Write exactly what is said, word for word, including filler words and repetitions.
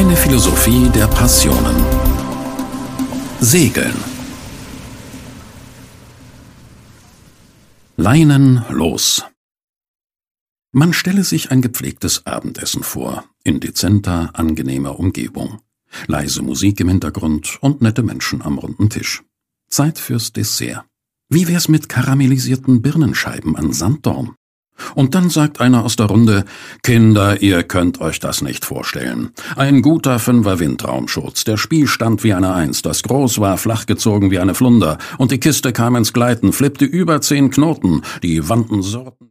Eine Philosophie der Passionen. Segeln. Leinen los. Man stelle sich ein gepflegtes Abendessen vor, in dezenter, angenehmer Umgebung. Leise Musik im Hintergrund und nette Menschen am runden Tisch. Zeit fürs Dessert. Wie wär's mit karamellisierten Birnenscheiben an Sanddorn? Und dann sagt einer aus der Runde: »Kinder, ihr könnt euch das nicht vorstellen. Ein guter Fünfer Windraumschutz, der Spielstand wie eine Eins, das Groß war flach gezogen wie eine Flunder, und die Kiste kam ins Gleiten, flippte über zehn Knoten, die Wanten surrten.«